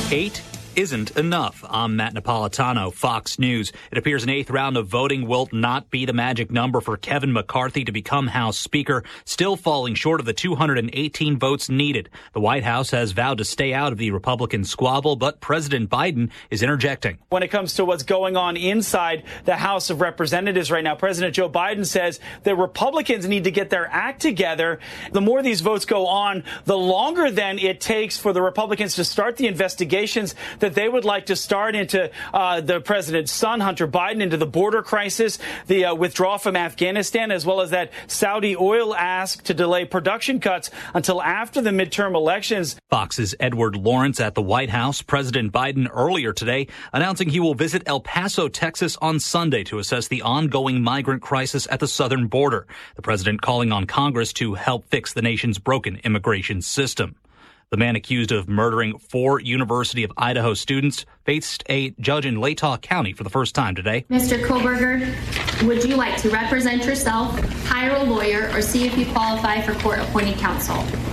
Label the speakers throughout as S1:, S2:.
S1: 8 isn't enough. I'm Matt Napolitano, Fox News. It appears an 8th round of voting will not be the magic number for Kevin McCarthy to become House Speaker, still falling short of the 218 votes needed. The White House has vowed to stay out of the Republican squabble, but President Biden is interjecting.
S2: When it comes to what's going on inside the House of Representatives right now, President Joe Biden says that Republicans need to get their act together. The more these votes go on, the longer then it takes for the Republicans to start the investigations that they would like to start into the president's son, Hunter Biden, into the border crisis, the withdrawal from Afghanistan, as well as that Saudi oil ask to delay production cuts until after the midterm elections.
S1: Fox's Edward Lawrence at the White House. President Biden earlier today announcing he will visit El Paso, Texas on Sunday to assess the ongoing migrant crisis at the southern border. The president calling on Congress to help fix the nation's broken immigration system. The man accused of murdering 4 University of Idaho students faced a judge in Latah County for the first time today.
S3: Mr. Koberger, would you like to represent yourself, hire a lawyer, or see if you qualify for court-appointed counsel?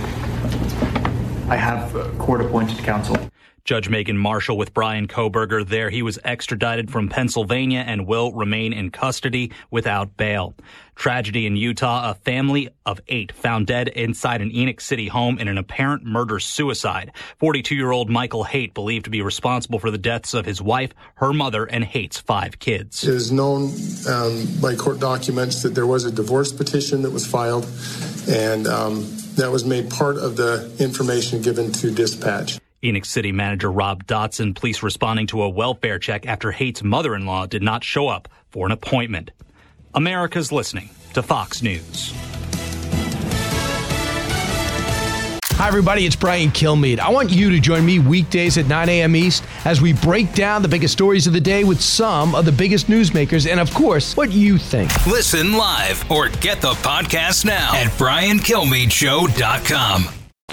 S4: I have court-appointed counsel.
S1: Judge Megan Marshall with Brian Koberger there. He was extradited from Pennsylvania and will remain in custody without bail. Tragedy in Utah, a family of 8 found dead inside an Enoch City home in an apparent murder-suicide. 42-year-old Michael Haight believed to be responsible for the deaths of his wife, her mother, and Haight's 5 kids.
S5: It is known by court documents that there was a divorce petition that was filed, and that was made part of the information given to dispatch.
S1: Enoch City manager Rob Dotson, police responding to a welfare check after Haight's mother-in-law did not show up for an appointment. America's listening to Fox News.
S6: Hi, everybody. It's Brian Kilmeade. I want you to join me weekdays at 9 a.m. East as we break down the biggest stories of the day with some of the biggest newsmakers and, of course, what you think.
S7: Listen live or get the podcast now at BrianKilmeadShow.com.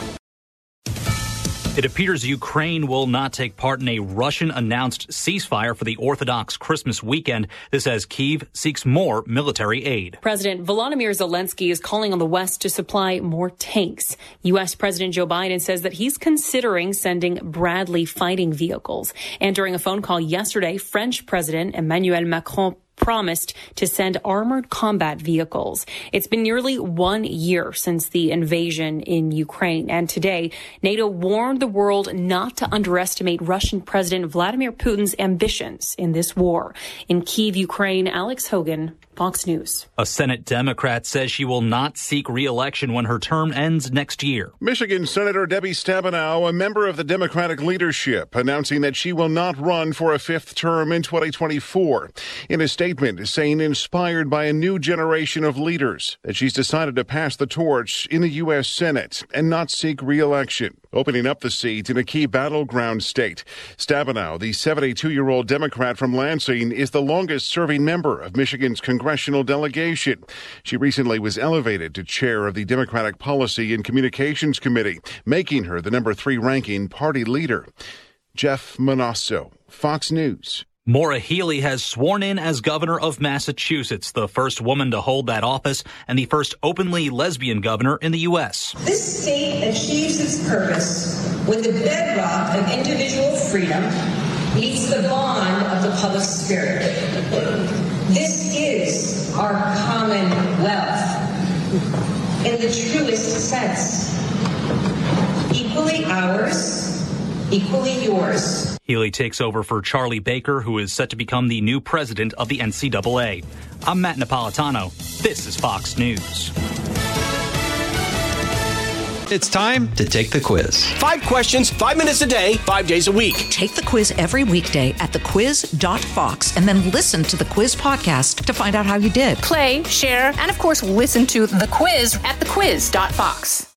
S1: It appears Ukraine will not take part in a Russian-announced ceasefire for the Orthodox Christmas weekend. This as Kyiv seeks more military aid.
S8: President Volodymyr Zelensky is calling on the West to supply more tanks. U.S. President Joe Biden says that he's considering sending Bradley fighting vehicles. And during a phone call yesterday, French President Emmanuel Macron promised to send armored combat vehicles. It's been nearly 1 year since the invasion in Ukraine. And today, NATO warned the world not to underestimate Russian President Vladimir Putin's ambitions in this war. In Kyiv, Ukraine, Alex Hogan, Fox News.
S1: A Senate Democrat says she will not seek re-election when her term ends next year.
S9: Michigan Senator Debbie Stabenow, a member of the Democratic leadership, announcing that she will not run for a 5th term in 2024. In a statement saying, inspired by a new generation of leaders, that she's decided to pass the torch in the U.S. Senate and not seek re-election, opening up the seat in a key battleground state. Stabenow, the 72-year-old Democrat from Lansing, is the longest-serving member of Michigan's congressional delegation. She recently was elevated to chair of the Democratic Policy and Communications Committee, making her the number 3 ranking party leader. Jeff Manasso, Fox News.
S1: Maura Healey has sworn in as governor of Massachusetts, the first woman to hold that office and the first openly lesbian governor in the U.S.
S10: This state achieves its purpose when the bedrock of individual freedom meets the bond of the public spirit. This is our commonwealth in the truest sense. Equally ours, equally yours.
S1: Healey takes over for Charlie Baker, who is set to become the new president of the NCAA. I'm Matt Napolitano. This is Fox News.
S11: It's time to take the quiz.
S12: 5 questions, 5 minutes a day, 5 days a week.
S13: Take the quiz every weekday at thequiz.fox and then listen to the quiz podcast to find out how you did.
S14: Play, share, and of course listen to the quiz at thequiz.fox.